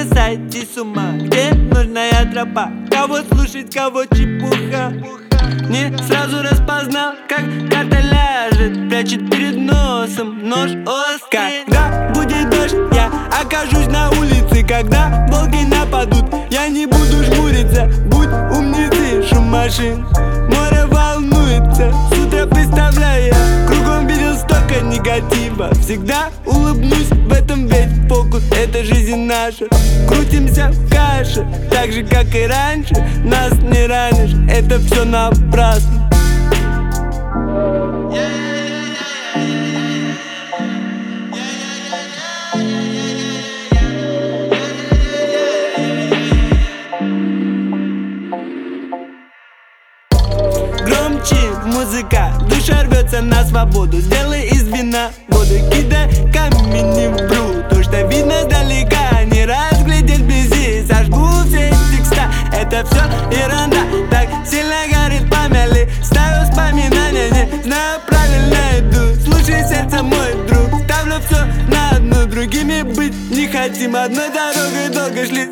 на сайте с ума, где нужная тропа, кого слушать, кого чепуха. Не сразу распознал, как карта ляжет, прячет перед носом нож острый. Когда будет дождь, я окажусь на улице. Когда волки нападут, я не буду жмуриться. Будь умницей, шум машин, море волнуется. С утра представляя, кругом видел столько негатива. Всегда улыбнусь, в этом ведь фокус, это жизнь наша. Крутимся в каше, так же как и раньше. Нас не ранишь, это все напрасно. Громче музыка, душа рвется на свободу. Сделай из вина воду, кидай камни в пруд. То, что видно сдалека, не разглядеть вблизи. Сожгу все текста, это все ерунда. Так сильно горит память, ставлю вспоминания. Не знаю, правильно иду, слушай сердце, мой друг. Ставлю все на одну, другими быть не хотим. Одной дорогой долго шли.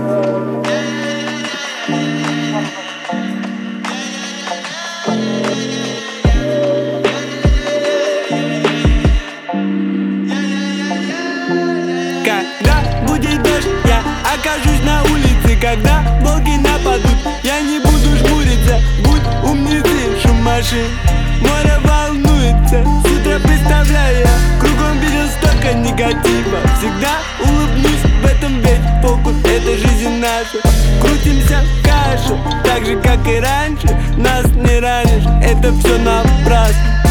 Когда будет дождь, я окажусь на улице. Когда волки нападут, я не буду жмуриться. Будь умницей, шум машин, море волнуется. С утра представляя, кругом видел столько негатива. Всегда улыбнусь, в этом ведь фокус, это жизнь наша. Крутимся в каше, так же как и раньше. Нас не ранишь, это все напрасно.